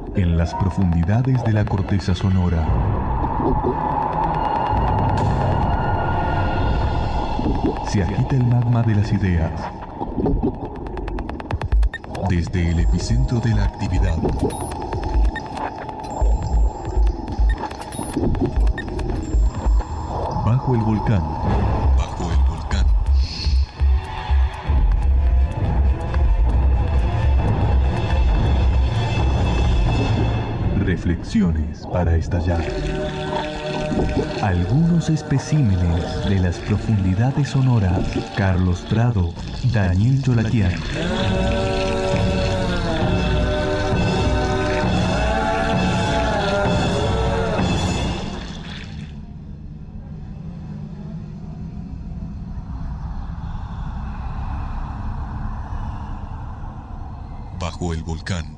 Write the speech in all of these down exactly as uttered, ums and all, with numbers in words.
En las profundidades de la corteza sonora. Se agita el magma de las ideas. Desde el epicentro de la actividad. Bajo el volcán. Bajo el volcán. Reflexiones para estallar. Algunos especímenes de las profundidades sonoras. Carlos Prado, Daniel Cholaquian. Bajo el volcán.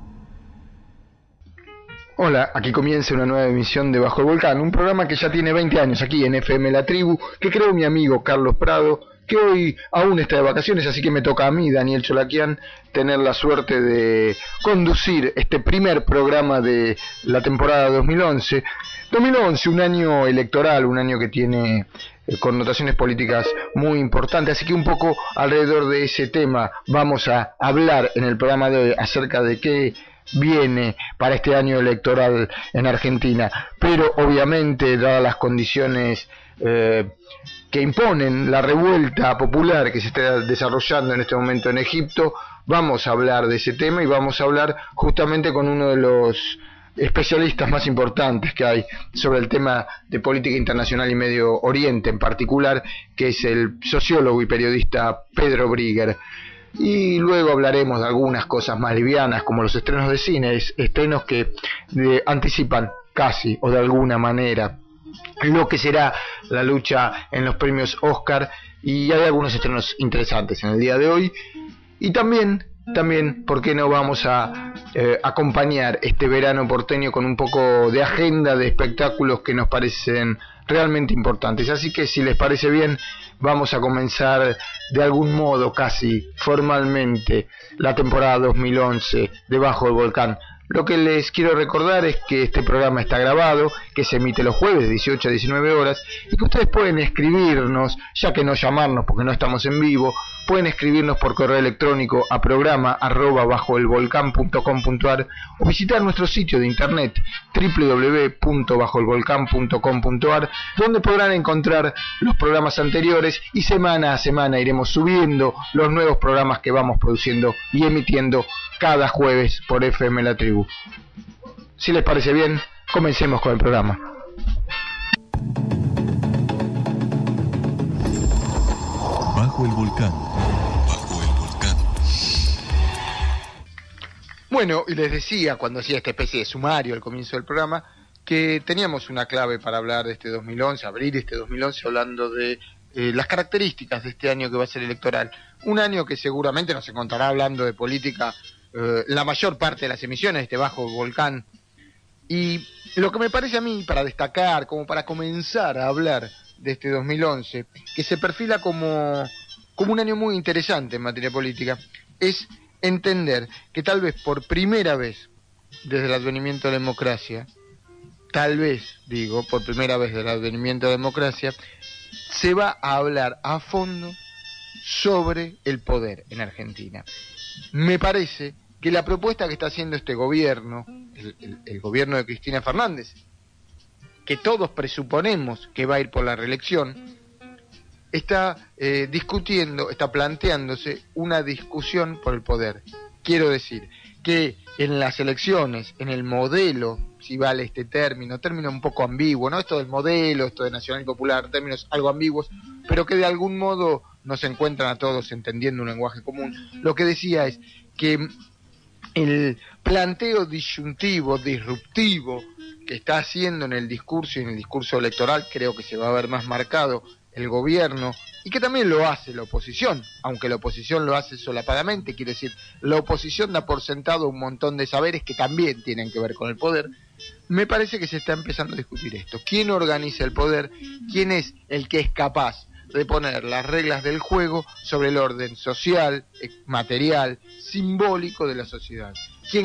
Hola, aquí comienza una nueva emisión de Bajo el Volcán, un programa que ya tiene veinte años aquí en F M La Tribu, que creó mi amigo Carlos Prado, que hoy aún está de vacaciones, así que me toca a mí, Daniel Cholaquian, tener la suerte de conducir este primer programa de la temporada dos mil once. dos mil once, un año electoral, un año que tiene eh, connotaciones políticas muy importantes, así que un poco alrededor de ese tema vamos a hablar en el programa de hoy acerca de qué viene para este año electoral en Argentina, pero obviamente dadas las condiciones eh, que imponen la revuelta popular que se está desarrollando en este momento en Egipto, vamos a hablar de ese tema y vamos a hablar justamente con uno de los especialistas más importantes que hay sobre el tema de política internacional y Medio Oriente en particular, que es el sociólogo y periodista Pedro Brigger. Y luego hablaremos de algunas cosas más livianas, como los estrenos de cine, estrenos que de, anticipan casi o de alguna manera lo que será la lucha en los premios Oscar, y hay algunos estrenos interesantes en el día de hoy. Y también, también, ¿por qué no vamos a eh, acompañar este verano porteño con un poco de agenda de espectáculos que nos parecen realmente importantes? Así que si les parece bien, vamos a comenzar de algún modo casi formalmente la temporada dos mil once de Bajo el Volcán. Lo que les quiero recordar es que este programa está grabado, que se emite los jueves de dieciocho a diecinueve horas y que ustedes pueden escribirnos, ya que no llamarnos porque no estamos en vivo, pueden escribirnos por correo electrónico a programa arroba bajo el volcán punto com punto ar o visitar nuestro sitio de internet doble u doble u doble u punto bajo el volcán punto com punto ar, donde podrán encontrar los programas anteriores y semana a semana iremos subiendo los nuevos programas que vamos produciendo y emitiendo cada jueves por F M La Tribu. Si les parece bien, comencemos con el programa. Bajo el volcán. Bajo el volcán. Bueno, y les decía cuando hacía esta especie de sumario al comienzo del programa que teníamos una clave para hablar de este dos mil once, abrir este dos mil once hablando de eh, las características de este año que va a ser electoral. Un año que seguramente nos encontrará hablando de política eh, la mayor parte de las emisiones de este Bajo el Volcán. Y lo que me parece a mí, para destacar, como para comenzar a hablar de este dos mil once, que se perfila como, como un año muy interesante en materia política, es entender que tal vez por primera vez desde el advenimiento de la democracia, tal vez, digo, por primera vez desde el advenimiento de la democracia, se va a hablar a fondo sobre el poder en Argentina. Me parece que la propuesta que está haciendo este gobierno, el, el, el gobierno de Cristina Fernández, que todos presuponemos que va a ir por la reelección, está eh, discutiendo, está planteándose una discusión por el poder. Quiero decir que en las elecciones, en el modelo, si vale este término, término un poco ambiguo, ¿no? Esto del modelo, esto de nacional y popular, términos algo ambiguos, pero que de algún modo nos encuentran a todos entendiendo un lenguaje común. Lo que decía es que el planteo disyuntivo, disruptivo, que está haciendo en el discurso y en el discurso electoral, creo que se va a ver más marcado el gobierno, y que también lo hace la oposición, aunque la oposición lo hace solapadamente, quiere decir, la oposición da por sentado un montón de saberes que también tienen que ver con el poder. Me parece que se está empezando a discutir esto. ¿Quién organiza el poder? ¿Quién es el que es capaz de poner las reglas del juego sobre el orden social, material, simbólico de la sociedad? ¿Quién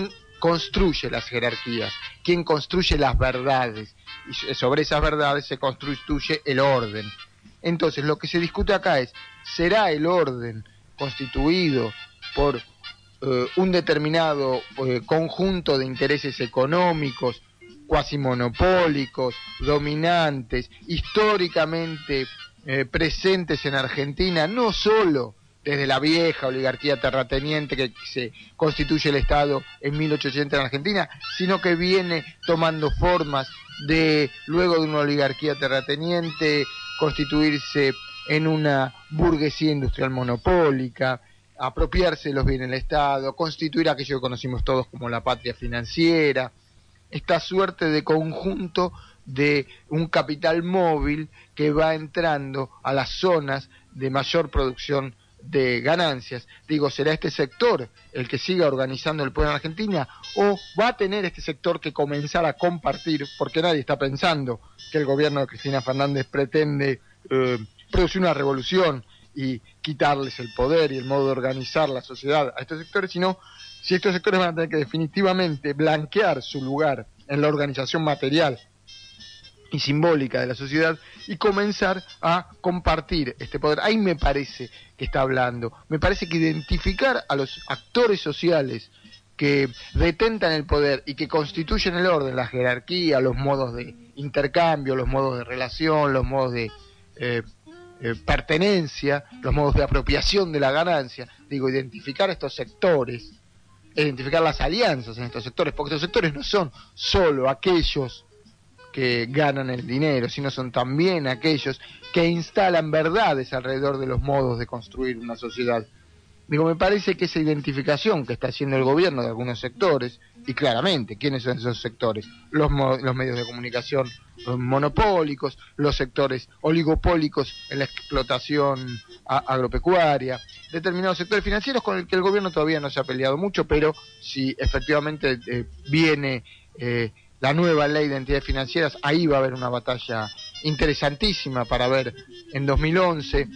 construye las jerarquías, quién construye las verdades, y sobre esas verdades se constituye el orden. Entonces, lo que se discute acá es, ¿será el orden constituido por eh, un determinado eh, conjunto de intereses económicos, cuasi monopólicos, dominantes, históricamente eh, presentes en Argentina, no solo desde la vieja oligarquía terrateniente que se constituye el Estado en mil ochocientos ochenta en Argentina, sino que viene tomando formas de, luego de una oligarquía terrateniente, constituirse en una burguesía industrial monopólica, apropiarse de los bienes del Estado, constituir aquello que conocimos todos como la patria financiera, esta suerte de conjunto de un capital móvil que va entrando a las zonas de mayor producción de ganancias. Digo, ¿será este sector el que siga organizando el poder en Argentina o va a tener este sector que comenzar a compartir, porque nadie está pensando que el gobierno de Cristina Fernández pretende eh, producir una revolución y quitarles el poder y el modo de organizar la sociedad a estos sectores, sino si estos sectores van a tener que definitivamente blanquear su lugar en la organización material y simbólica de la sociedad y comenzar a compartir este poder. Ahí me parece que está hablando, me parece que identificar a los actores sociales que detentan el poder y que constituyen el orden, la jerarquía, los modos de intercambio, los modos de relación, los modos de eh, eh, pertenencia, los modos de apropiación de la ganancia, digo, identificar estos sectores, identificar las alianzas en estos sectores, porque estos sectores no son solo aquellos que ganan el dinero, sino son también aquellos que instalan verdades alrededor de los modos de construir una sociedad. Digo, me parece que esa identificación que está haciendo el gobierno de algunos sectores, y claramente, ¿quiénes son esos sectores? Los, mo los medios de comunicación monopólicos, los sectores oligopólicos en la explotación agropecuaria, determinados sectores financieros con el que el gobierno todavía no se ha peleado mucho, pero si efectivamente eh, viene eh, la nueva ley de entidades financieras, ahí va a haber una batalla interesantísima para ver en dos mil once,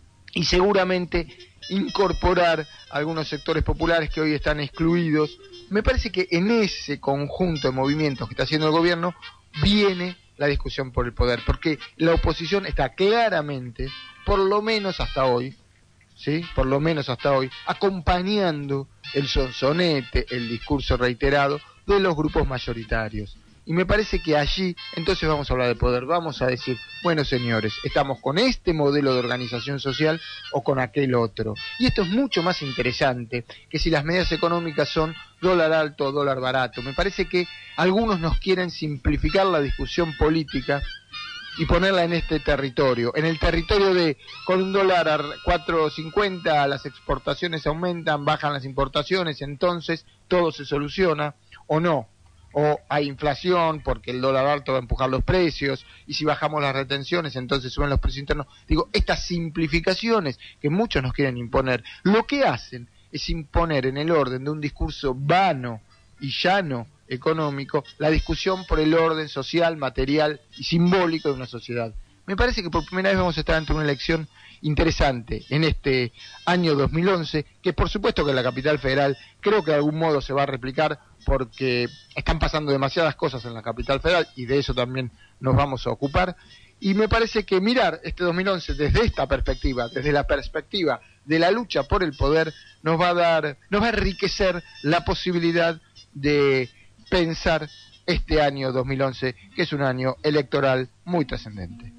y seguramente incorporar algunos sectores populares que hoy están excluidos. Me parece que en ese conjunto de movimientos que está haciendo el gobierno viene la discusión por el poder, porque la oposición está claramente, por lo menos hasta hoy, ¿sí? Por lo menos hasta hoy, acompañando el sonsonete, el discurso reiterado de los grupos mayoritarios. Y me parece que allí, entonces vamos a hablar de poder, vamos a decir, bueno señores, estamos con este modelo de organización social o con aquel otro. Y esto es mucho más interesante que si las medidas económicas son dólar alto o dólar barato. Me parece que algunos nos quieren simplificar la discusión política y ponerla en este territorio, en el territorio de con un dólar a cuatro cincuenta las exportaciones aumentan, bajan las importaciones, entonces todo se soluciona, o no. O hay inflación porque el dólar alto va a empujar los precios, y si bajamos las retenciones entonces suben los precios internos. Digo, estas simplificaciones que muchos nos quieren imponer, lo que hacen es imponer en el orden de un discurso vano y llano económico la discusión por el orden social, material y simbólico de una sociedad. Me parece que por primera vez vamos a estar ante una elección interesante en este año dos mil once, que por supuesto que en la capital federal creo que de algún modo se va a replicar, porque están pasando demasiadas cosas en la capital federal y de eso también nos vamos a ocupar. Y me parece que mirar este dos mil once desde esta perspectiva, desde la perspectiva de la lucha por el poder, nos va a dar, nos va a enriquecer la posibilidad de pensar este año dos mil once, que es un año electoral muy trascendente.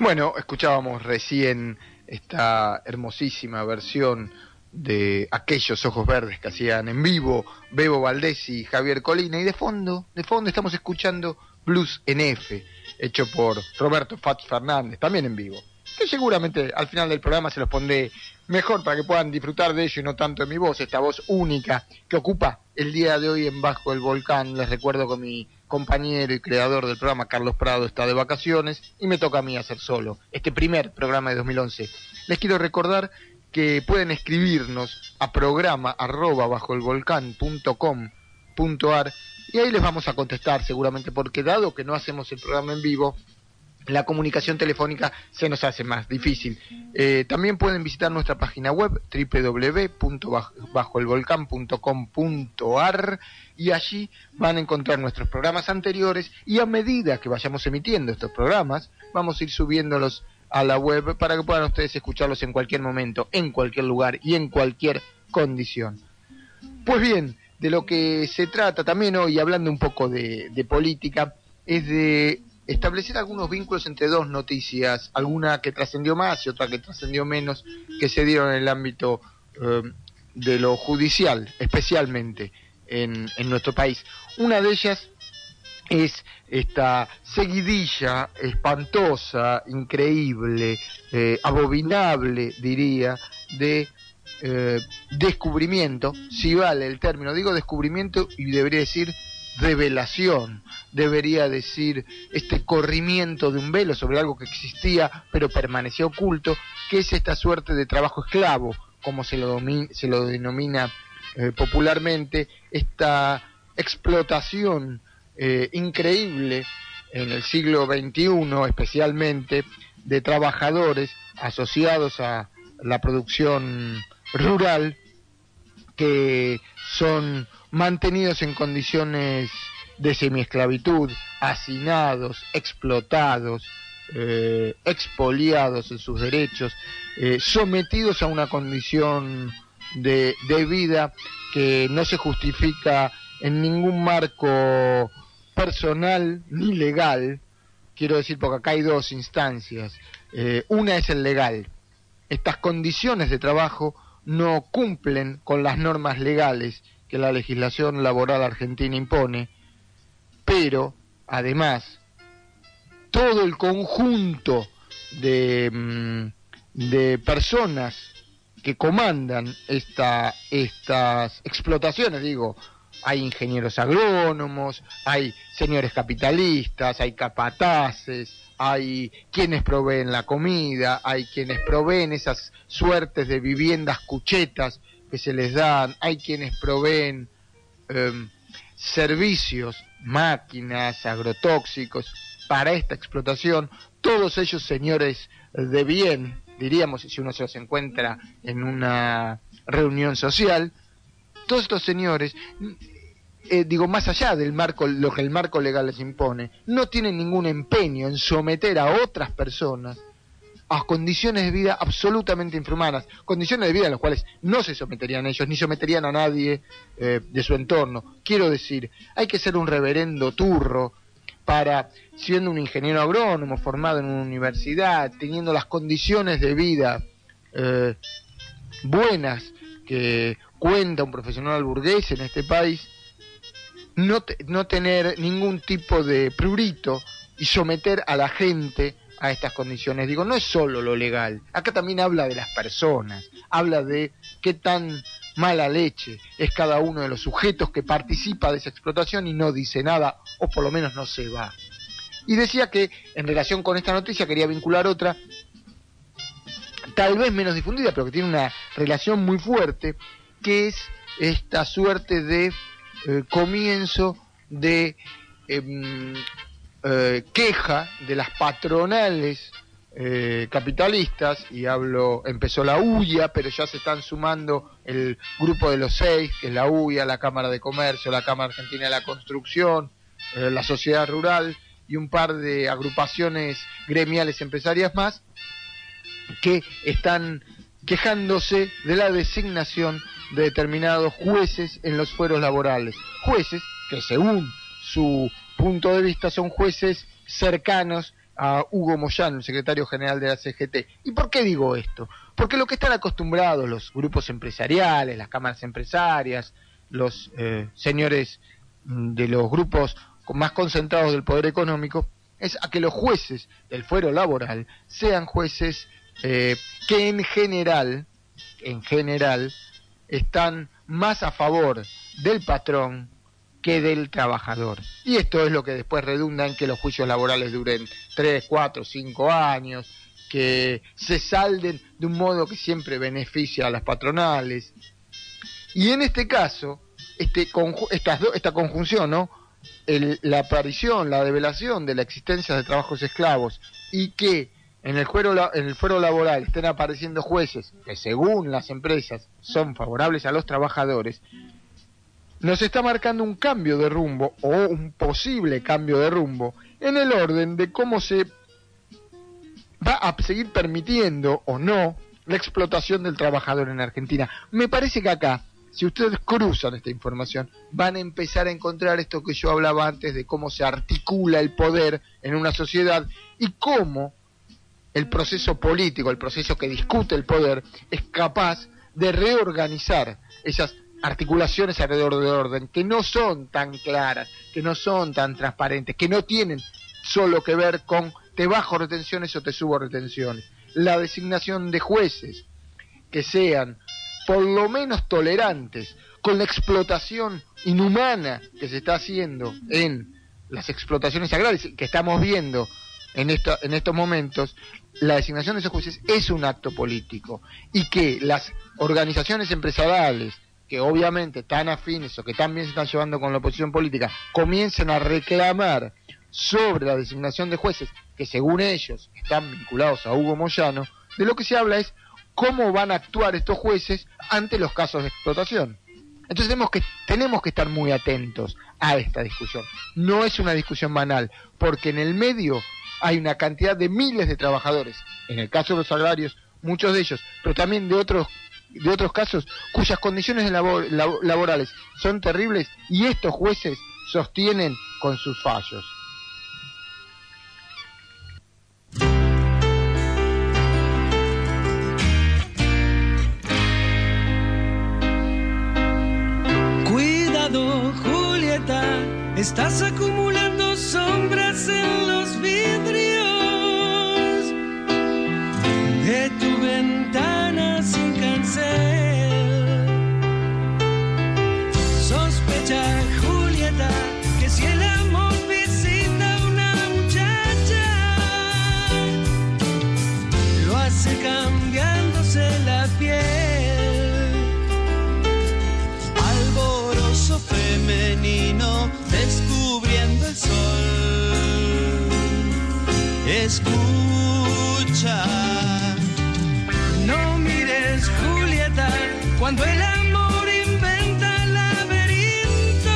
Bueno, escuchábamos recién esta hermosísima versión de Aquellos Ojos Verdes que hacían en vivo Bebo Valdés y Javier Colina, y de fondo, de fondo estamos escuchando Blues en F, hecho por Roberto Fats Fernández, también en vivo, que seguramente al final del programa se los pondré mejor para que puedan disfrutar de ello y no tanto de mi voz, esta voz única que ocupa el día de hoy en Bajo el Volcán. Les recuerdo que mi compañero y creador del programa, Carlos Prado, está de vacaciones y me toca a mí hacer solo este primer programa de dos mil once. Les quiero recordar que pueden escribirnos a programa arroba bajo el volcán punto com punto ar y ahí les vamos a contestar seguramente, porque dado que no hacemos el programa en vivo, la comunicación telefónica se nos hace más difícil. Eh, también pueden visitar nuestra página web doble u doble u doble u punto bajo el volcán punto com punto ar y allí van a encontrar nuestros programas anteriores, y a medida que vayamos emitiendo estos programas vamos a ir subiéndolos a la web para que puedan ustedes escucharlos en cualquier momento, en cualquier lugar y en cualquier condición. Pues bien, de lo que se trata también hoy, hablando un poco de, de política, es de establecer algunos vínculos entre dos noticias, alguna que trascendió más y otra que trascendió menos, que se dieron en el ámbito eh, de lo judicial, especialmente en, en nuestro país. Una de ellas es esta seguidilla espantosa, increíble, eh, abominable, diría, de eh, descubrimiento, si vale el término, digo descubrimiento y debería decir revelación, debería decir este corrimiento de un velo sobre algo que existía pero permanecía oculto, que es esta suerte de trabajo esclavo, como se lo, domi- se lo denomina eh, popularmente, esta explotación eh, increíble en el siglo veintiuno, especialmente de trabajadores asociados a la producción rural, que son mantenidos en condiciones de semiesclavitud, hacinados, explotados, eh, expoliados en sus derechos, eh, sometidos a una condición de, de vida que no se justifica en ningún marco personal ni legal. Quiero decir, porque acá hay dos instancias. Eh, una es el legal. Estas condiciones de trabajo no cumplen con las normas legales que la legislación laboral argentina impone, pero además todo el conjunto de, de personas que comandan esta, estas explotaciones, digo, hay ingenieros agrónomos, hay señores capitalistas, hay capataces, hay quienes proveen la comida, hay quienes proveen esas suertes de viviendas cuchetas que se les dan, hay quienes proveen eh, servicios, máquinas, agrotóxicos para esta explotación. Todos ellos señores de bien, diríamos, si uno se los encuentra en una reunión social, todos estos señores, eh, digo, más allá del marco, lo que el marco legal les impone, no tienen ningún empeño en someter a otras personas a condiciones de vida absolutamente infrahumanas, condiciones de vida en las cuales no se someterían ellos, ni someterían a nadie eh, de su entorno. Quiero decir, hay que ser un reverendo turro para, siendo un ingeniero agrónomo formado en una universidad, teniendo las condiciones de vida eh, buenas que cuenta un profesional burgués en este país, no, te, no tener ningún tipo de prurito y someter a la gente a estas condiciones. Digo, no es solo lo legal, acá también habla de las personas, habla de qué tan mala leche es cada uno de los sujetos que participa de esa explotación y no dice nada, o por lo menos no se va. Y decía que en relación con esta noticia quería vincular otra, tal vez menos difundida, pero que tiene una relación muy fuerte, que es esta suerte de eh, comienzo de eh, eh, queja de las patronales eh, capitalistas, y hablo, empezó la U I A, pero ya se están sumando el grupo de los seis, que es la U I A, la Cámara de Comercio, la Cámara Argentina de la Construcción, eh, la Sociedad Rural y un par de agrupaciones gremiales empresarias más, que están quejándose de la designación de determinados jueces en los fueros laborales. Jueces que, según su punto de vista, son jueces cercanos a Hugo Moyano, el secretario general de la C G T. ¿Y por qué digo esto? Porque lo que están acostumbrados los grupos empresariales, las cámaras empresarias, los eh, señores de los grupos más concentrados del poder económico, es a que los jueces del fuero laboral sean jueces eh, que en general, en general, están más a favor del patrón que del trabajador. Y esto es lo que después redunda en que los juicios laborales duren tres, cuatro, cinco años, que se salden de un modo que siempre beneficia a las patronales. Y en este caso, este conju estas do esta conjunción, ¿no? El, la aparición, la develación de la existencia de trabajos esclavos y que en el, fuero, en el fuero laboral estén apareciendo jueces que según las empresas son favorables a los trabajadores, nos está marcando un cambio de rumbo o un posible cambio de rumbo en el orden de cómo se va a seguir permitiendo o no la explotación del trabajador en Argentina. Me parece que acá, si ustedes cruzan esta información, van a empezar a encontrar esto que yo hablaba antes de cómo se articula el poder en una sociedad y cómo el proceso político, el proceso que discute el poder, es capaz de reorganizar esas articulaciones alrededor del orden, que no son tan claras, que no son tan transparentes, que no tienen solo que ver con te bajo retenciones o te subo retenciones. La designación de jueces que sean por lo menos tolerantes con la explotación inhumana que se está haciendo en las explotaciones agrarias que estamos viendo en, esta, en estos momentos, la designación de esos jueces es un acto político y que las organizaciones empresariales que obviamente tan afines o que también se están llevando con la oposición política comiencen a reclamar sobre la designación de jueces que según ellos están vinculados a Hugo Moyano, de lo que se habla es cómo van a actuar estos jueces ante los casos de explotación. Entonces tenemos que, tenemos que estar muy atentos a esta discusión. No es una discusión banal, porque en el medio hay una cantidad de miles de trabajadores, en el caso de los agrarios, muchos de ellos, pero también de otros de otros casos cuyas condiciones labor, lab, laborales son terribles y estos jueces sostienen con sus fallos. Cuidado, Julieta, estás acumulando sombras en los vidrios de tu ventana sin cancel. Sospecha, Julieta, que si el amor visita a una muchacha, lo hace cambiándose la piel. Alborozo femenino descubriendo el sol. Escucha, no mires, Julieta, cuando el amor inventa laberintos,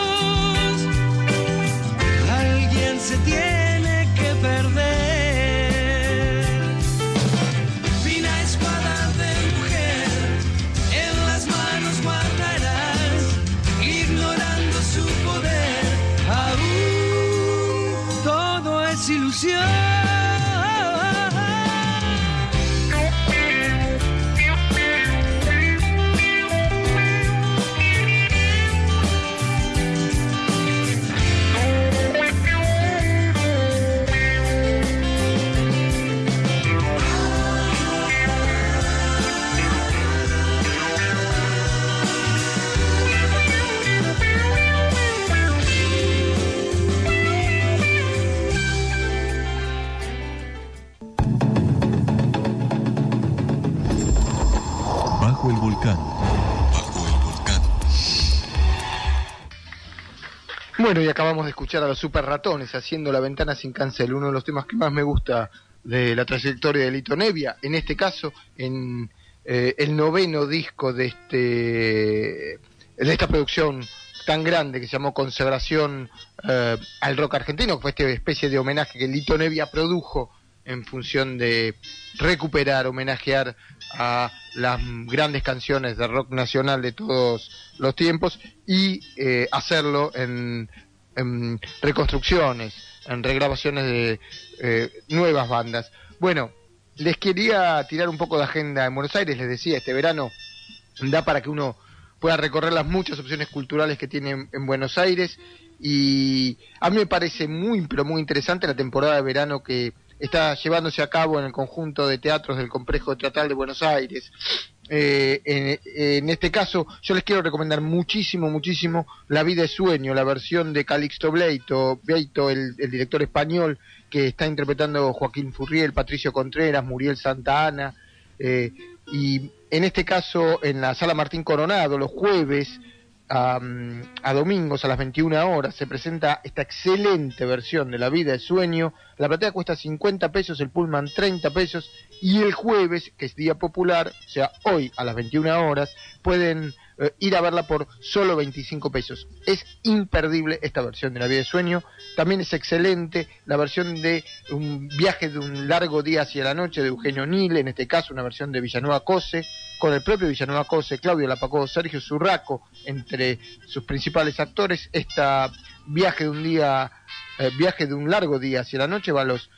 alguien se tiene que perder. Fina espada de mujer, en las manos guardarás, ignorando su poder, aún todo es ilusión. Bajo el volcán. Bajo el volcán. Bueno, y acabamos de escuchar a los Super Ratones haciendo La Ventana sin Cancel, uno de los temas que más me gusta de la trayectoria de Lito Nebbia, en este caso en eh, el noveno disco de este de esta producción tan grande que se llamó Consagración eh, al rock argentino, que fue esta especie de homenaje que Lito Nebbia produjo en función de recuperar, homenajear a las grandes canciones de rock nacional de todos los tiempos y eh, hacerlo en, en reconstrucciones en regrabaciones de eh, nuevas bandas. Bueno, les quería tirar un poco de agenda en Buenos Aires. Les decía, este verano da para que uno pueda recorrer las muchas opciones culturales que tiene en, en Buenos Aires, y a mí me parece muy, pero muy interesante la temporada de verano que está llevándose a cabo en el conjunto de teatros del Complejo Teatral de Buenos Aires. Eh, en, en este caso yo les quiero recomendar muchísimo, muchísimo La vida es sueño, la versión de Calixto Bleito, Beito, el, el director español que está interpretando Joaquín Furriel, Patricio Contreras, Muriel Santa Ana, eh, y en este caso en la Sala Martín Coronado, los jueves a, a domingos a las veintiuna horas se presenta esta excelente versión de La vida es sueño. La platea cuesta cincuenta pesos, el pullman treinta pesos, y el jueves, que es día popular, o sea hoy a las veintiuna horas, pueden eh, ir a verla por solo veinticinco pesos. Es imperdible esta versión de La vida es sueño. También es excelente la versión de Un viaje de un largo día hacia la noche de Eugenio Nile, en este caso una versión de Villanueva Cose, con el propio Villanueva Cose, Claudio Lapacó, Sergio Zurraco entre sus principales actores. Esta viaje de un día, eh, viaje de un largo día hacia la noche va a los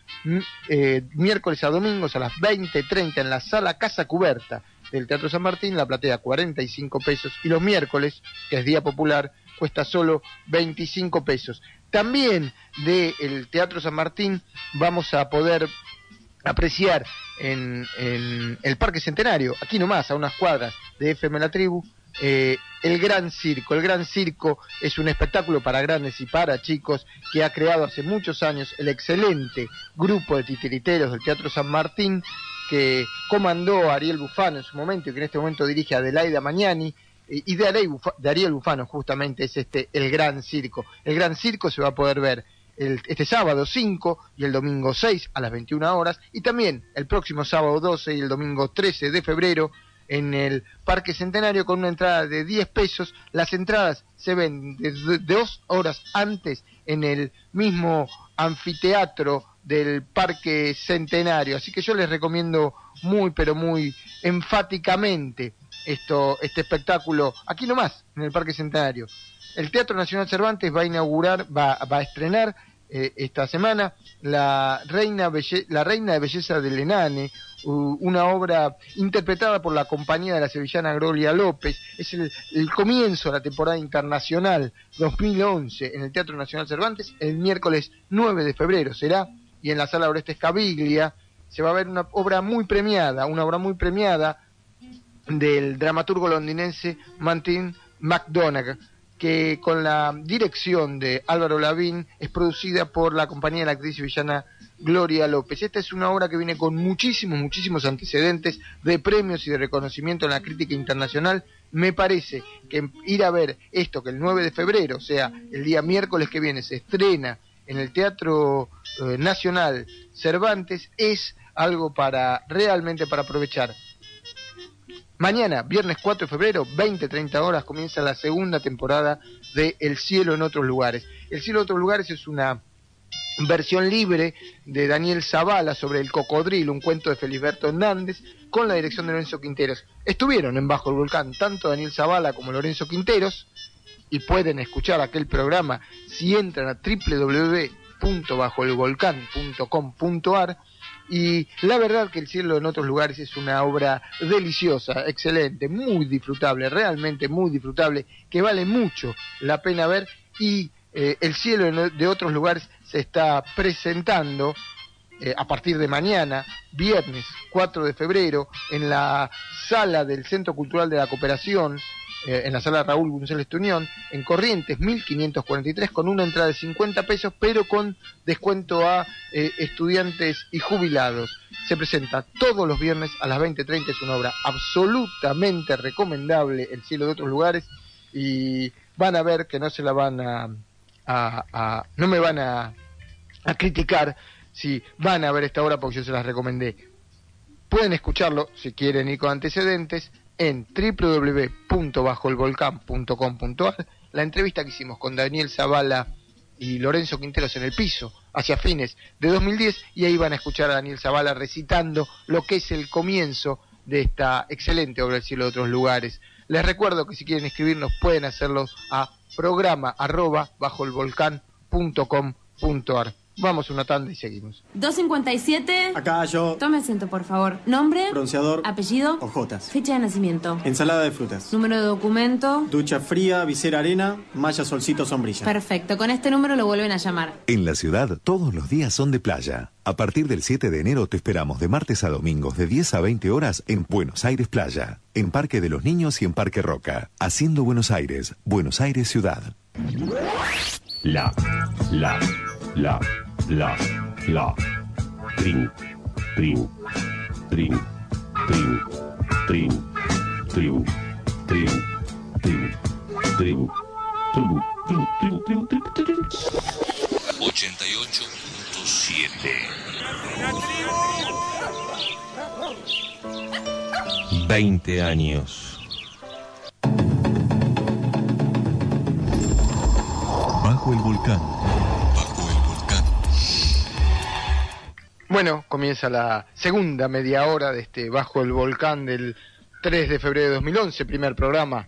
eh, miércoles a domingos a las veinte treinta en la Sala Casa Cubierta del Teatro San Martín. La platea cuarenta y cinco pesos, y los miércoles, que es día popular, cuesta solo veinticinco pesos. También del Teatro San Martín vamos a poder apreciar en, en el Parque Centenario, aquí nomás, a unas cuadras de F M La Tribu, eh, el Gran Circo. El Gran Circo es un espectáculo para grandes y para chicos que ha creado hace muchos años el excelente grupo de titiriteros del Teatro San Martín, que comandó Ariel Bufano en su momento y que en este momento dirige a Adelaida Magnani. Y de Ariel, Bufano, de Ariel Bufano justamente es este el Gran Circo. El Gran Circo se va a poder ver el, este sábado cinco y el domingo seis a las veintiuna horas, y también el próximo sábado doce y el domingo trece de febrero en el Parque Centenario, con una entrada de diez pesos. Las entradas se ven de, de, de dos horas antes en el mismo anfiteatro del Parque Centenario, así que yo les recomiendo muy, pero muy enfáticamente esto, este espectáculo aquí nomás en el Parque Centenario. El Teatro Nacional Cervantes va a inaugurar, va, va a estrenar eh, esta semana la Reina, Belle, la Reina de Belleza del Enane, uh, una obra interpretada por la compañía de la sevillana Gloria López. Es el, el comienzo de la temporada internacional dos mil once en el Teatro Nacional Cervantes. El miércoles nueve de febrero será, y en la Sala Orestes Caviglia se va a ver una obra muy premiada, una obra muy premiada del dramaturgo londinense Martin McDonagh, que con la dirección de Álvaro Lavín es producida por la compañía de la actriz sevillana Gloria López. Esta es una obra que viene con muchísimos, muchísimos antecedentes de premios y de reconocimiento en la crítica internacional. Me parece que ir a ver esto, que el nueve de febrero, o sea, el día miércoles que viene, se estrena en el Teatro eh, Nacional Cervantes, es algo para realmente para aprovechar. Mañana, viernes cuatro de febrero, veinte treinta horas, comienza la segunda temporada de El cielo en otros lugares. El cielo en otros lugares es una versión libre de Daniel Zavala sobre El cocodrilo, un cuento de Feliberto Hernández, con la dirección de Lorenzo Quinteros. Estuvieron en Bajo el Volcán tanto Daniel Zavala como Lorenzo Quinteros, y pueden escuchar aquel programa si entran a doble u doble u doble u punto bajo el volcán punto com punto a r. Y la verdad que El cielo en otros lugares es una obra deliciosa, excelente, muy disfrutable, realmente muy disfrutable, que vale mucho la pena ver. Y eh, El cielo en, de otros lugares se está presentando eh, a partir de mañana, viernes cuatro de febrero, en la sala del Centro Cultural de la Cooperación, eh, en la sala Raúl González Tuñón, en Corrientes mil quinientos cuarenta y tres, con una entrada de cincuenta pesos, pero con descuento a eh, estudiantes y jubilados. Se presenta todos los viernes a las veinte treinta, es una obra absolutamente recomendable, El cielo de otros lugares, y van a ver que no se la van a, a, a no me van a, a criticar si van a ver esta obra, porque yo se las recomendé. Pueden escucharlo, si quieren ir con antecedentes, en doble u doble u doble u punto bajo el volcán punto com punto a r. La entrevista que hicimos con Daniel Zavala y Lorenzo Quinteros en el piso hacia fines de dos mil diez, y ahí van a escuchar a Daniel Zavala recitando lo que es el comienzo de esta excelente obra El cielo de otros lugares. Les recuerdo que si quieren escribirnos pueden hacerlo a programa arroba bajo el volcán punto com punto a r. Vamos una tanda y seguimos. dos cincuenta y siete. Acá yo. Tome asiento, por favor. Nombre. Bronceador. Apellido. Ojotas. Fecha de nacimiento. Ensalada de frutas. Número de documento. Ducha fría, visera arena, malla solcito sombrilla. Perfecto, con este número lo vuelven a llamar. En la ciudad, todos los días son de playa. A partir del siete de enero te esperamos de martes a domingos de diez a veinte horas en Buenos Aires Playa, en Parque de los Niños y en Parque Roca. Haciendo Buenos Aires, Buenos Aires Ciudad. La, la, la, la, la. Trin, trin, trin, trin, trin, trin, trin, trin, trin, trin, trin, trin, trin. ochenta y ocho punto siete. Veinte años. Bajo el volcán. Bajo el volcán. Bueno, comienza la segunda media hora de este Bajo el Volcán del tres de febrero de dos mil once, primer programa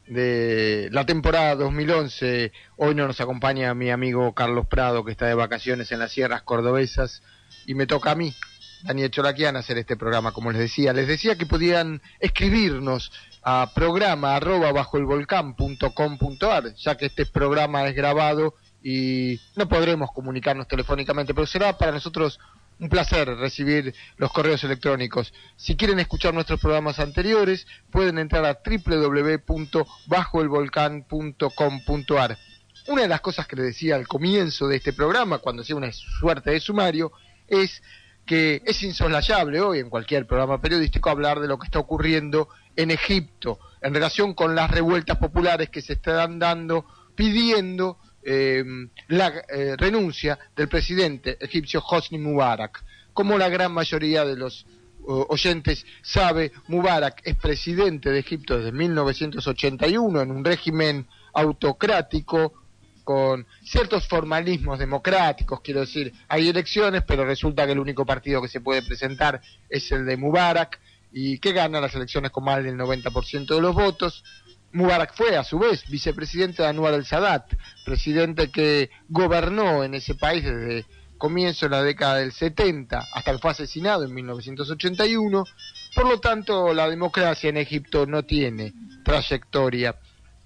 de la temporada dos mil once. Hoy no nos acompaña mi amigo Carlos Prado, que está de vacaciones en las sierras cordobesas, y me toca a mí, Daniel Cholaquian, hacer este programa. Como les decía, les decía que podían escribirnos a programa arroba bajo el volcán punto com punto ar, ya que este programa es grabado y no podremos comunicarnos telefónicamente, pero será para nosotros un placer recibir los correos electrónicos. Si quieren escuchar nuestros programas anteriores, pueden entrar a doble u doble u doble u punto bajo el volcán punto com punto ar. Una de las cosas que les decía al comienzo de este programa, cuando hacía una suerte de sumario, es que es insoslayable hoy en cualquier programa periodístico hablar de lo que está ocurriendo en Egipto, en relación con las revueltas populares que se están dando, pidiendo Eh, la eh, renuncia del presidente egipcio Hosni Mubarak. Como la gran mayoría de los uh, oyentes sabe, Mubarak es presidente de Egipto desde mil novecientos ochenta y uno en un régimen autocrático con ciertos formalismos democráticos, quiero decir, hay elecciones, pero resulta que el único partido que se puede presentar es el de Mubarak, y que gana las elecciones con más del noventa por ciento de los votos. Mubarak fue, a su vez, vicepresidente de Anwar el-Sadat, presidente que gobernó en ese país desde comienzo de la década del setenta hasta que fue asesinado en mil novecientos ochenta y uno. Por lo tanto, la democracia en Egipto no tiene trayectoria.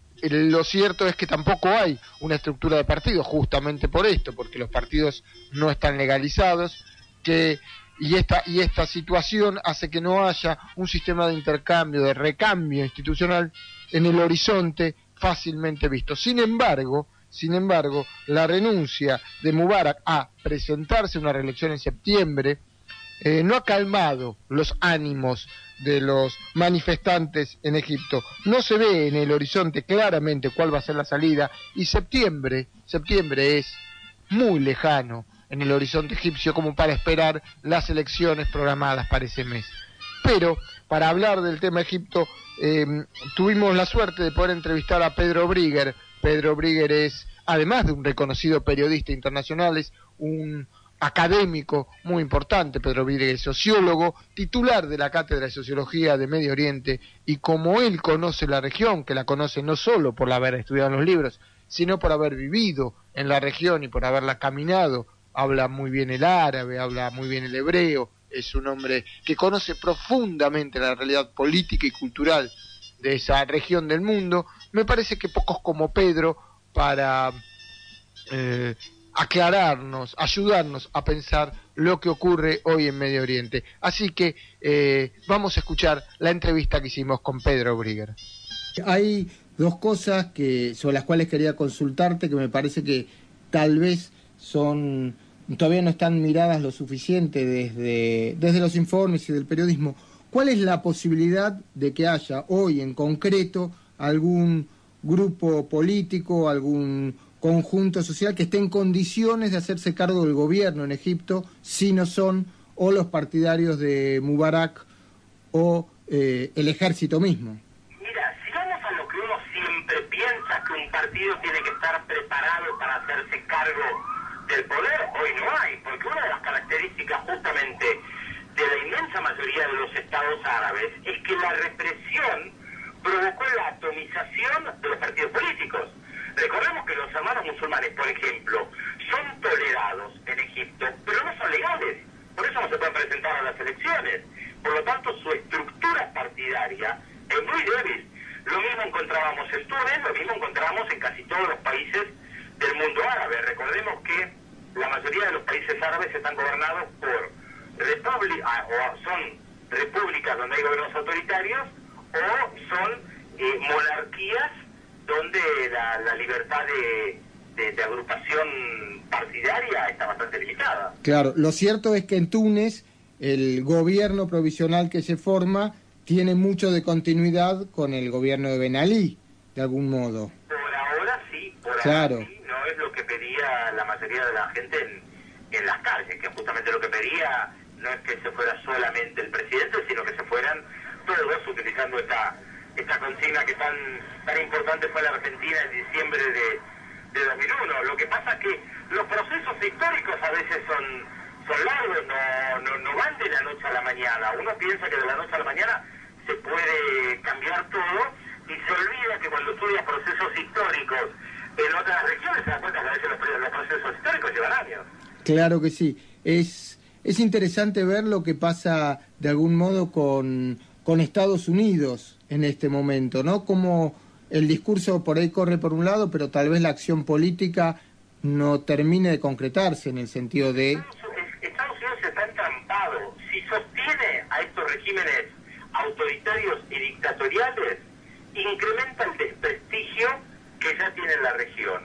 Lo cierto es que tampoco hay una estructura de partidos, justamente por esto, porque los partidos no están legalizados, que y esta y esta situación hace que no haya un sistema de intercambio, de recambio institucional en el horizonte fácilmente visto. Sin embargo, sin embargo, la renuncia de Mubarak a presentarse a una reelección en septiembre eh, no ha calmado los ánimos de los manifestantes en Egipto. No se ve en el horizonte claramente cuál va a ser la salida, y septiembre, septiembre es muy lejano en el horizonte egipcio como para esperar las elecciones programadas para ese mes. Pero, para hablar del tema Egipto, eh, tuvimos la suerte de poder entrevistar a Pedro Brigger. Pedro Brigger es, además de un reconocido periodista internacional, es un académico muy importante. Pedro Brigger es sociólogo, titular de la Cátedra de Sociología de Medio Oriente, y como él conoce la región, que la conoce no solo por haber estudiado en los libros, sino por haber vivido en la región y por haberla caminado, habla muy bien el árabe, habla muy bien el hebreo, es un hombre que conoce profundamente la realidad política y cultural de esa región del mundo. Me parece que pocos como Pedro para eh, aclararnos, ayudarnos a pensar lo que ocurre hoy en Medio Oriente. Así que eh, vamos a escuchar la entrevista que hicimos con Pedro Brigger. Hay dos cosas que sobre las cuales quería consultarte que me parece que tal vez son todavía no están miradas lo suficiente desde, desde los informes y del periodismo. ¿Cuál es la posibilidad de que haya hoy en concreto algún grupo político, algún conjunto social que esté en condiciones de hacerse cargo del gobierno en Egipto, si no son o los partidarios de Mubarak o eh, el ejército mismo? Mira, si vamos a lo que uno siempre piensa, que un partido tiene que estar preparado para hacerse cargo del poder, hoy no hay, porque una de las características justamente de la inmensa mayoría de los estados árabes es que la represión provocó la atomización de los partidos políticos. Recordemos que los hermanos musulmanes, por ejemplo, son tolerados en Egipto eso no se pueden presentar a las elecciones. Por lo tanto, su estructura partidaria es muy débil. Lo mismo encontrábamos en Túnez, lo mismo encontramos en casi todos los países del mundo árabe. Recordemos que la mayoría de los países árabes están gobernados por repúblicas, o son repúblicas donde hay gobiernos autoritarios, o son eh, monarquías donde la, la libertad de, de, de agrupación partidaria está bastante limitada. Claro, lo cierto es que en Túnez el gobierno provisional que se forma tiene mucho de continuidad con el gobierno de Ben Ali, de algún modo. Por ahora sí, por claro. ahora sí, no es lo que pedía la mayoría de la gente en, en las calles, que justamente lo que pedía no es que se fuera solamente el presidente, sino que se fueran todos, utilizando esta esta consigna que tan tan importante fue la Argentina en diciembre de, de dos mil uno. Lo que pasa es que los procesos históricos a veces son son largos, no, no, no van de la noche a la mañana. Uno piensa que de la noche a la mañana se puede cambiar todo y se olvida que cuando estudia procesos históricos en otras regiones se da cuenta que a veces los, los procesos históricos llevan años. Claro que sí. Es, es interesante ver lo que pasa de algún modo con, con Estados Unidos en este momento, ¿no? Como el discurso por ahí corre por un lado, pero tal vez la acción política no termine de concretarse en el sentido de... Estados Unidos está entrampado. Si sostiene a estos regímenes autoritarios y dictatoriales, incrementa el desprestigio que ya tiene la región.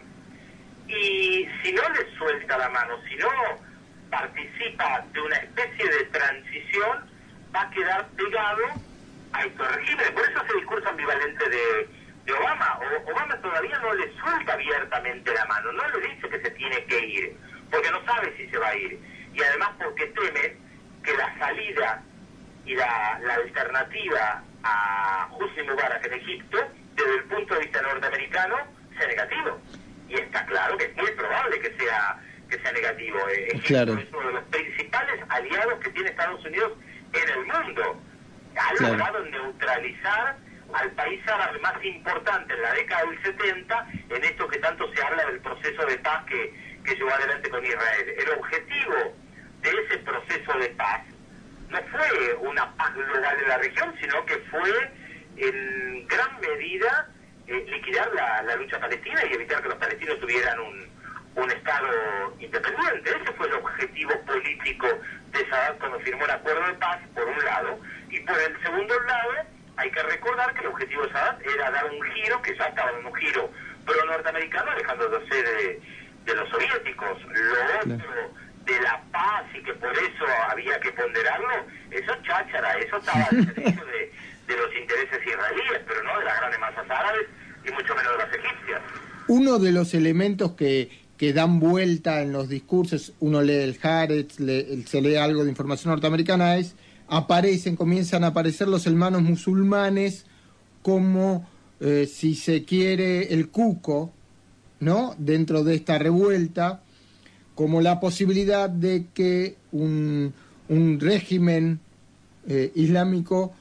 Y si no le suelta la mano, si no participa de una especie de transición, va a quedar pegado a estos regímenes. Por eso ese discurso ambivalente de, de Obama. O, Obama todavía no le suelta abiertamente la mano, no le dice que se tiene que ir, porque no sabe si se va a ir. Y además porque teme que la salida y la, la alternativa a Hosni Mubarak en Egipto, desde el punto de vista norteamericano, sea negativo. Y está claro que es muy probable que sea que sea negativo. Egipto claro. es uno de los principales aliados que tiene Estados Unidos en el mundo. Ha claro. logrado neutralizar al país árabe más importante en la década del setenta, en esto que tanto se habla del proceso de paz que, que llevó adelante con Israel. El objetivo de ese proceso de paz no fue una paz global en la región, sino que fue en gran medida eh, liquidar la, la lucha palestina y evitar que los palestinos tuvieran un, un Estado independiente. Ese fue el objetivo político de Sadat cuando firmó el acuerdo de paz, por un lado, y por el segundo lado hay que recordar que el objetivo de Sadat era dar un giro, que ya estaba en un giro pro-norteamericano, alejándose de, de los soviéticos. Lo otro de la paz y que por eso había que ponderarlo, eso cháchara, eso estaba al servicio de, de los intereses israelíes, pero no de las grandes masas árabes y mucho menos de las egipcias. Uno de los elementos que, que dan vuelta en los discursos, uno lee el Haaretz, le, se lee algo de información norteamericana, es aparecen, comienzan a aparecer los hermanos musulmanes como, eh, si se quiere, el cuco, ¿no?, dentro de esta revuelta, como la posibilidad de que un, un régimen eh, islámico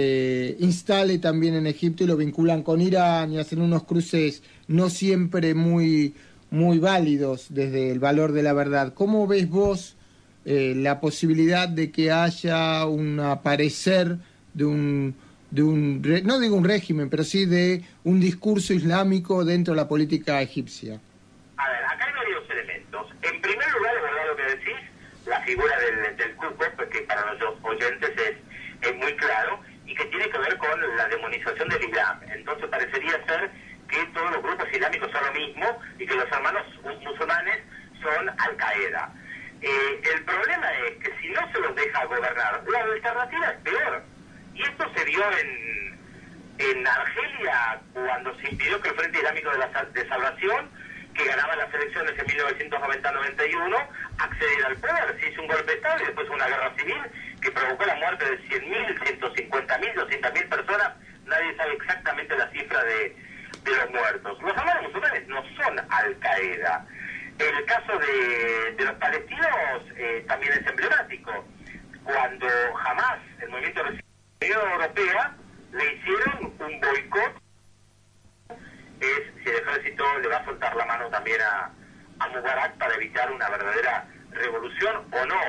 se instale también en Egipto y lo vinculan con Irán y hacen unos cruces no siempre muy, muy válidos desde el valor de la verdad. ¿Cómo ves vos eh, la posibilidad de que haya un aparecer de un, de un, no digo un régimen, pero sí de un discurso islámico dentro de la política egipcia? A ver, acá hay varios elementos. En primer lugar, es verdad lo que decís, la figura del, del cuco, porque para nuestros oyentes es, es muy claro, y que tiene que ver con la demonización del Islam. Entonces parecería ser que todos los grupos islámicos son lo mismo y que los hermanos musulmanes son Al-Qaeda. Eh, el problema es que si no se los deja gobernar, la alternativa es peor. Y esto se vio en, en Argelia cuando se impidió que el Frente Islámico de, la, de Salvación, que ganaba las elecciones en mil novecientos noventa noventa y uno, accediera al poder. Se hizo un golpe de Estado y después una guerra civil que provocó la muerte de cien mil, ciento cincuenta mil, doscientas mil personas. Nadie sabe exactamente la cifra de, de los muertos. Los hermanos musulmanes no son Al-Qaeda. El caso de, de los palestinos eh, también es emblemático. Cuando Hamas, el movimiento de la Unión Europea, le hicieron un boicot, es si el ejército le va a soltar la mano también a, a Mubarak para evitar una verdadera revolución o no.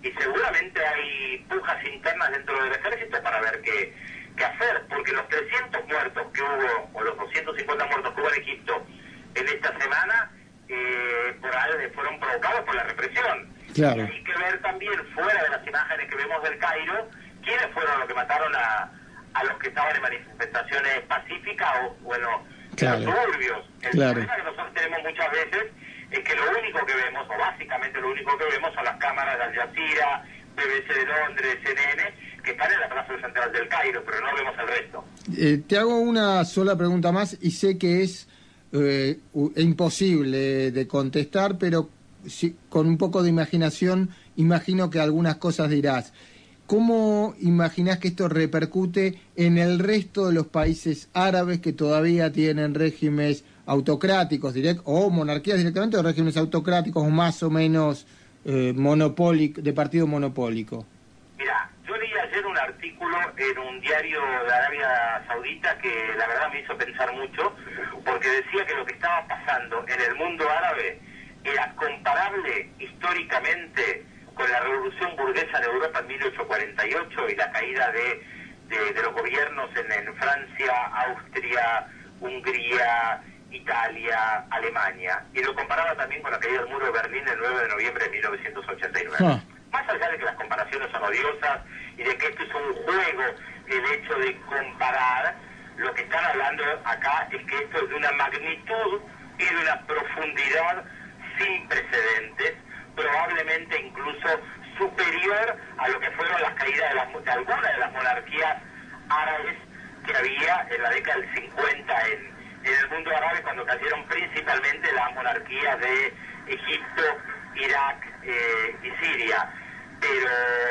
y seguramente hay pujas internas dentro del ejército para ver qué, qué hacer, porque los trescientos muertos que hubo, o los doscientos cincuenta muertos que hubo en Egipto en esta semana, eh, por algo fueron provocados por la represión. Claro. Y hay que ver también, fuera de las imágenes que vemos del Cairo, quiénes fueron los que mataron a, a los que estaban en manifestaciones pacíficas o, bueno, claro. en los suburbios. El Claro. problema que nosotros tenemos muchas veces es que lo único que vemos, o básicamente lo único que vemos, son las cámaras de Al Jazeera, B B C de Londres, C N N, que están en la plaza central del Cairo, pero no vemos el resto. Eh, te hago una sola pregunta más y sé que es eh, u- imposible de contestar, pero si, con un poco de imaginación imagino que algunas cosas dirás. ¿Cómo imaginás que esto repercute en el resto de los países árabes que todavía tienen regímenes autocráticos direct, o monarquías directamente, o regímenes autocráticos más o menos eh, monopólico, de partido monopólico? Mira, yo leí ayer un artículo en un diario de Arabia Saudita que la verdad me hizo pensar mucho, porque decía que lo que estaba pasando en el mundo árabe era comparable históricamente con la revolución burguesa en Europa en mil ochocientos cuarenta y ocho y la caída de, de, de los gobiernos en, en Francia, Austria, Hungría, Italia, Alemania, y lo comparaba también con la caída del muro de Berlín el nueve de noviembre de mil novecientos ochenta y nueve. Ah. Más allá de que las comparaciones son odiosas y de que esto es un juego, el hecho de comparar, lo que están hablando acá es que esto es de una magnitud y de una profundidad sin precedentes, probablemente incluso superior a lo que fueron las caídas de, las, de algunas de las monarquías árabes que había en la década del cincuenta en, en el mundo árabe, cuando cayeron principalmente las monarquías de Egipto, Irak eh, y Siria. Pero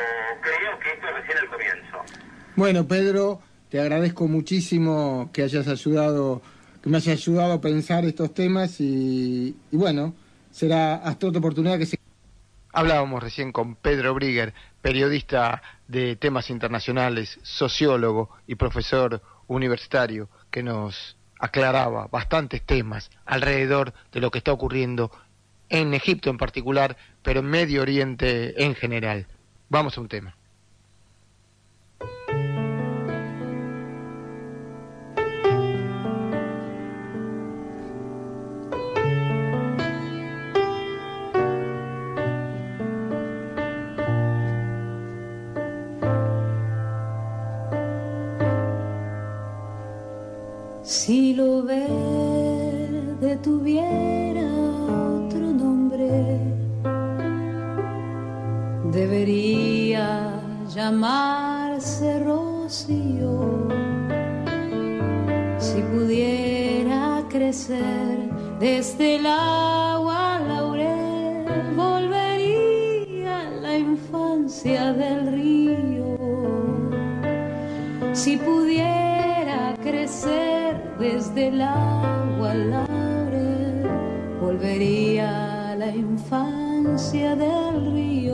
creo que esto es recién el comienzo. Bueno, Pedro, te agradezco muchísimo que hayas ayudado, que me hayas ayudado a pensar estos temas y, y bueno, será hasta otra oportunidad que se... Hablábamos recién con Pedro Brigger, periodista de temas internacionales, sociólogo y profesor universitario, que nos aclaraba bastantes temas alrededor de lo que está ocurriendo en Egipto en particular, pero en Medio Oriente en general. Vamos a un tema. Si lo verde tuviera otro nombre, debería llamarse rocío. Si pudiera crecer desde el agua laurel, volvería a la infancia del río. Si pudiera crecer desde el agua laurel, volvería a la infancia del río.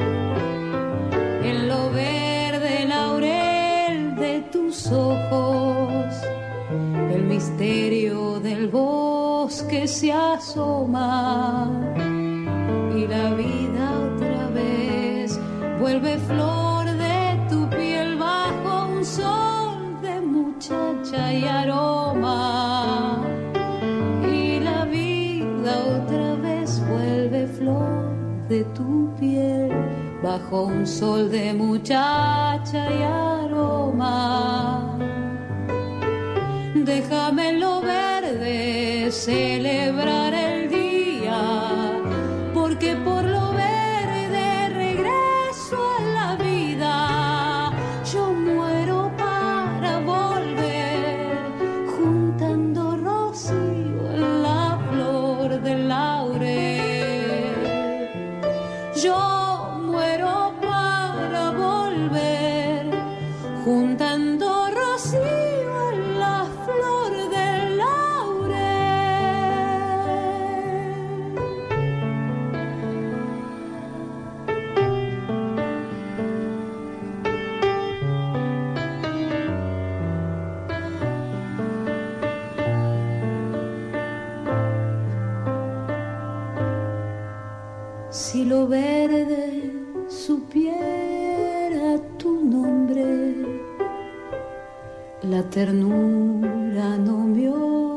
En lo verde laurel de tus ojos, el misterio del bosque se asoma y la vida otra vez vuelve flor de tu piel bajo un sol de muchacha y aroma, y la vida otra vez vuelve flor de tu piel bajo un sol de muchacha y aroma. Déjame en lo verde celebrar el día, porque por lo verde regreso a la vida. Yo muero para volver, juntando rocío en la flor del laurel. Yo muero para volver, juntando rocío en la flor del laurel. Si lo verde supiera tu nombre, la ternura no me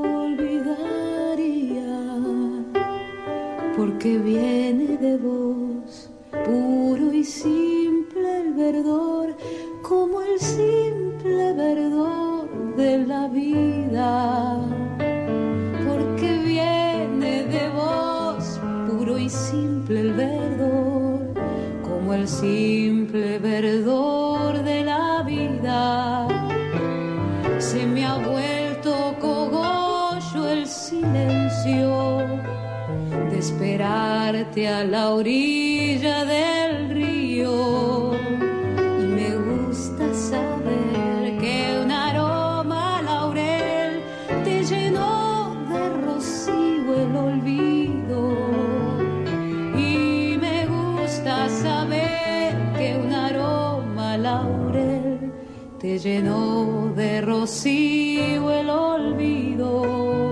olvidaría, porque viene de vos, puro y simple el verdor, como el simple verdor de la vida, porque viene de vos, puro y simple el verdor, como el simple verdor de la vida. Se me ha vuelto cogollo el silencio de esperarte a la orilla del río, y me gusta saber que un aroma laurel te llenó de rocío el olvido, y me gusta saber que un aroma laurel te llenó de rocío el olvido.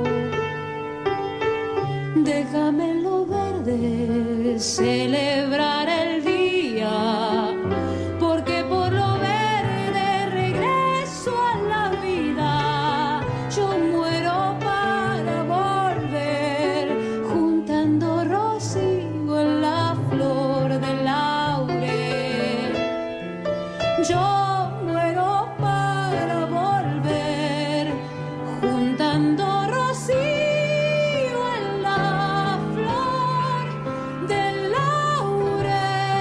Déjame en lo verde celebrar el día, porque por lo verde regreso a la vida. Yo muero para volver, juntando rocío en la flor del laurel. Yo muero para volver, juntando rocío en la flor del laurel.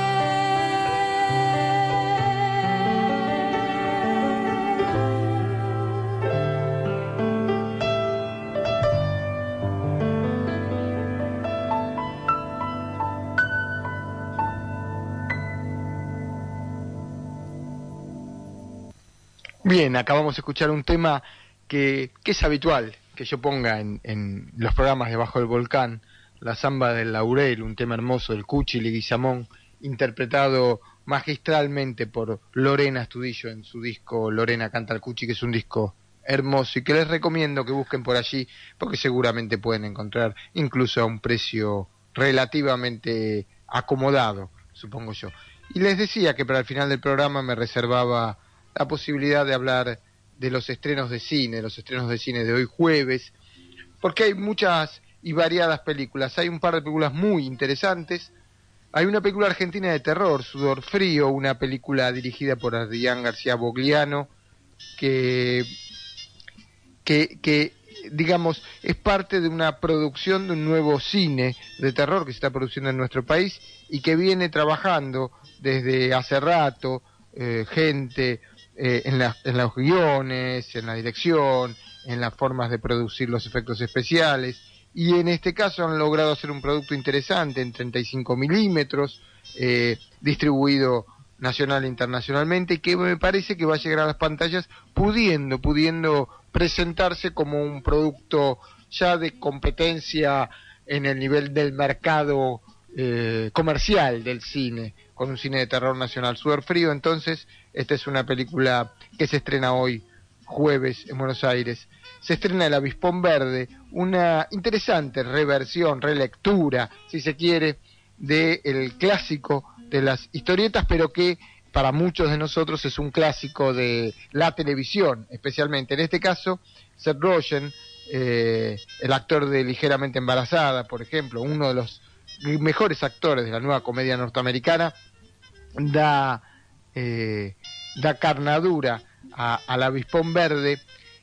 Bien, acabamos de escuchar un tema que, que es habitual que yo ponga en, en los programas de Bajo el Volcán, la Zamba del Laurel, un tema hermoso del Cuchi Leguizamón, interpretado magistralmente por Lorena Astudillo en su disco Lorena Canta al Cuchi, que es un disco hermoso y que les recomiendo que busquen por allí, porque seguramente pueden encontrar incluso a un precio relativamente acomodado, supongo yo. Y les decía que para el final del programa me reservaba la posibilidad de hablar de los estrenos de cine, los estrenos de cine de hoy jueves, porque hay muchas y variadas películas. Hay un par de películas muy interesantes. Hay una película argentina de terror, Sudor Frío, una película dirigida por Adrián García Bogliano, que, que, que digamos, es parte de una producción de un nuevo cine de terror que se está produciendo en nuestro país y que viene trabajando desde hace rato, eh, gente eh, en, la, en los guiones, en la dirección, en las formas de producir los efectos especiales, y en este caso han logrado hacer un producto interesante en treinta y cinco milímetros, eh, distribuido nacional e internacionalmente, y que me parece que va a llegar a las pantallas pudiendo, pudiendo presentarse como un producto ya de competencia en el nivel del mercado eh, comercial del cine, con un cine de terror nacional. Sudor Frío, entonces, esta es una película que se estrena hoy, jueves, en Buenos Aires. Se estrena El Avispón Verde, una interesante reversión, relectura, si se quiere, del clásico de las historietas, pero que para muchos de nosotros es un clásico de la televisión, especialmente. En este caso, Seth Rogen, eh, el actor de Ligeramente Embarazada, por ejemplo, uno de los mejores actores de la nueva comedia norteamericana, da, eh, da carnadura a, al Avispón Verde,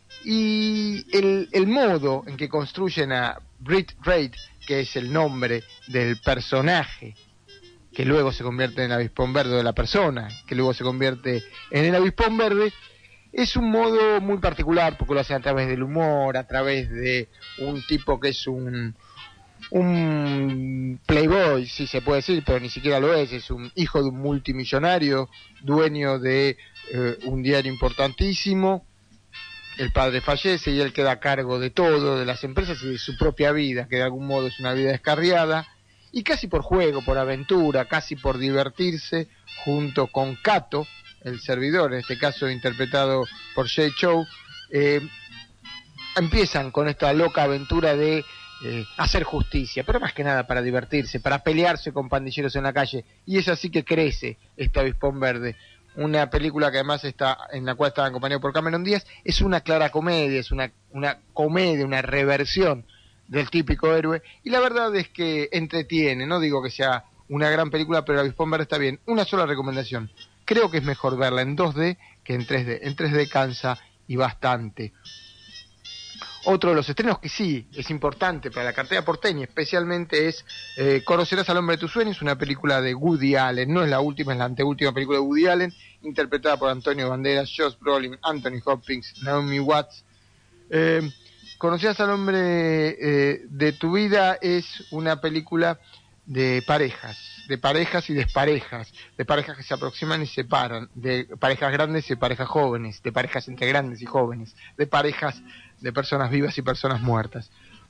y el, el modo en que construyen a Britt Reid, que es el nombre del personaje que luego se convierte en el Avispón Verde, de la persona que luego se convierte en el Avispón Verde, es un modo muy particular, porque lo hacen a través del humor, a través de un tipo que es un un playboy, si se puede decir, pero ni siquiera lo es, es un hijo de un multimillonario, dueño de eh, un diario importantísimo. El padre fallece y él queda a cargo de todo, de las empresas y de su propia vida, que de algún modo es una vida descarriada, y casi por juego, por aventura, casi por divertirse, junto con Cato, el servidor, en este caso interpretado por Jay Chou, eh, empiezan con esta loca aventura de eh, hacer justicia, pero más que nada para divertirse, para pelearse con pandilleros en la calle, y es así que crece este Avispón Verde. Una película que además está, en la cual está acompañado por Cameron Díaz, es una clara comedia, es una, una comedia, una reversión del típico héroe, y la verdad es que entretiene. No digo que sea una gran película, pero Avispón Verde está bien. Una sola recomendación: creo que es mejor verla en dos D que en tres D. En tres D cansa y bastante. Otro de los estrenos que sí es importante para la cartera porteña especialmente es eh, Conocerás al hombre de tus sueños, una película de Woody Allen. No es la última, es la anteúltima película de Woody Allen, interpretada por Antonio Banderas, Josh Brolin, Anthony Hopkins, Naomi Watts. Eh, Conocerás al hombre eh, de tu vida es una película de parejas, de parejas y desparejas, de parejas que se aproximan y se separan, de parejas grandes y parejas jóvenes, de parejas entre grandes y jóvenes, de parejas de personas vivas y personas muertas.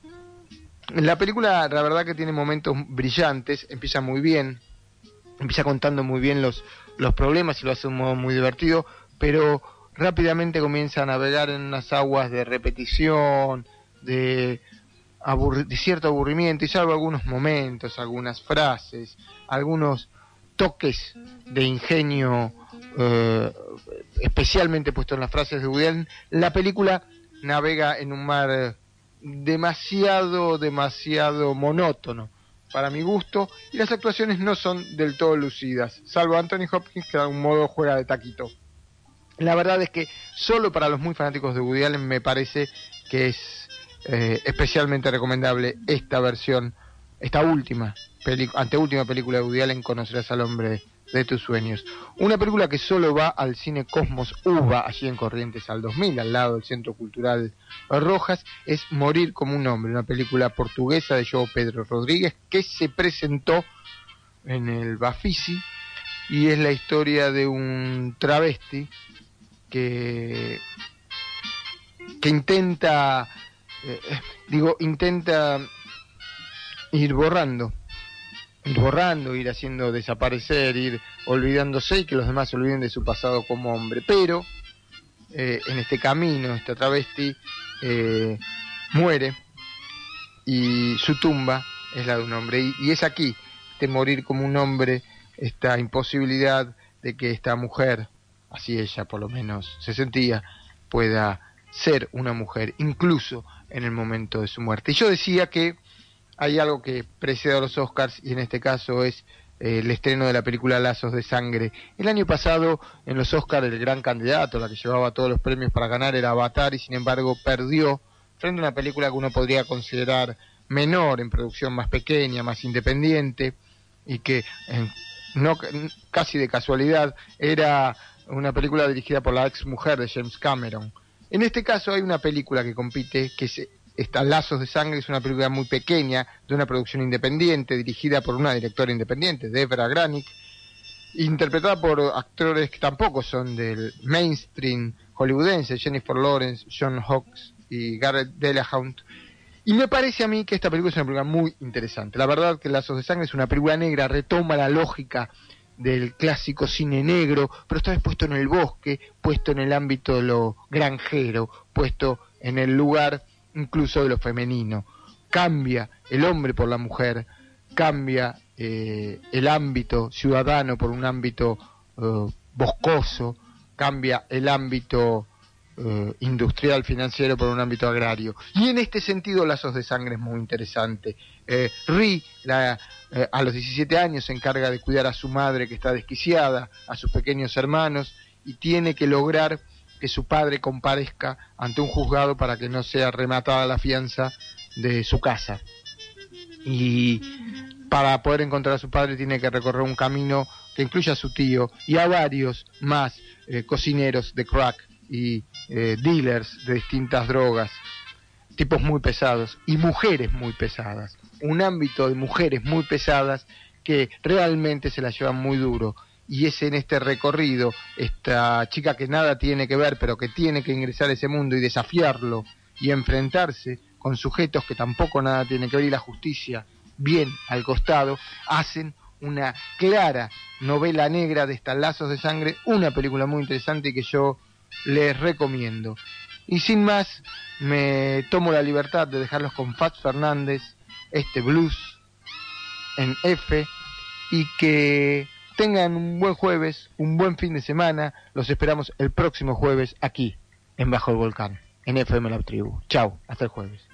La película, la verdad que tiene momentos brillantes, empieza muy bien, empieza contando muy bien los, los problemas y lo hace de un modo muy divertido, pero rápidamente comienza a navegar en unas aguas de repetición, de, aburri- de cierto aburrimiento, y salvo algunos momentos, algunas frases, algunos toques de ingenio eh, especialmente puesto en las frases de Woody Allen, la película navega en un mar demasiado, demasiado monótono para mi gusto, y las actuaciones no son del todo lucidas, salvo Anthony Hopkins, que de algún modo juega de taquito. La verdad es que solo para los muy fanáticos de Woody Allen me parece que es eh, especialmente recomendable esta versión, esta última, peli- anteúltima película de Woody Allen, Conocerás al hombre de tus sueños. Una película que solo va al Cine Cosmos Uva, allí en Corrientes al dos mil, al lado del Centro Cultural Rojas, es Morir como un hombre, una película portuguesa de João Pedro Rodríguez que se presentó en el Bafisi, y es la historia de un travesti que que intenta eh, digo intenta ir borrando ir borrando, ir haciendo desaparecer, ir olvidándose, y que los demás se olviden de su pasado como hombre. Pero eh, en este camino esta travesti eh, muere, y su tumba es la de un hombre, y, y es aquí, de morir como un hombre, esta imposibilidad de que esta mujer, así ella por lo menos se sentía, pueda ser una mujer, incluso en el momento de su muerte. Y yo decía que hay algo que precede a los Oscars, y en este caso es eh, el estreno de la película Lazos de Sangre. El año pasado en los Oscars el gran candidato, la que llevaba todos los premios para ganar, era Avatar, y sin embargo perdió frente a una película que uno podría considerar menor, en producción más pequeña, más independiente, y que eh, no casi de casualidad era una película dirigida por la ex mujer de James Cameron. En este caso hay una película que compite, que es esta Lazos de Sangre, es una película muy pequeña, de una producción independiente, dirigida por una directora independiente, Debra Granik, interpretada por actores que tampoco son del mainstream hollywoodense, Jennifer Lawrence, John Hawkes y Garrett Dillahunt. Y me parece a mí que esta película es una película muy interesante. La verdad que Lazos de Sangre es una película negra, retoma la lógica del clásico cine negro, pero esta vez puesto en el bosque, puesto en el ámbito de lo granjero, puesto en el lugar incluso de lo femenino. Cambia el hombre por la mujer, cambia eh, el ámbito ciudadano por un ámbito eh, boscoso, cambia el ámbito eh, industrial financiero por un ámbito agrario. Y en este sentido Lazos de Sangre es muy interesante. Eh, Ri, la, eh, a los diecisiete años, se encarga de cuidar a su madre que está desquiciada, a sus pequeños hermanos, y tiene que lograr que su padre comparezca ante un juzgado para que no sea rematada la fianza de su casa. Y para poder encontrar a su padre tiene que recorrer un camino que incluye a su tío y a varios más eh, cocineros de crack y eh, dealers de distintas drogas, tipos muy pesados y mujeres muy pesadas, un ámbito de mujeres muy pesadas que realmente se la llevan muy duro. Y es en este recorrido, esta chica que nada tiene que ver, pero que tiene que ingresar a ese mundo y desafiarlo y enfrentarse con sujetos que tampoco nada tienen que ver, y la justicia bien al costado, hacen una clara novela negra de estos Lazos de Sangre, una película muy interesante que yo les recomiendo. Y sin más, me tomo la libertad de dejarlos con Fats Fernández, este blues en F, y que tengan un buen jueves, un buen fin de semana. Los esperamos el próximo jueves aquí, en Bajo el Volcán, en F M La Tribu. Chau, hasta el jueves.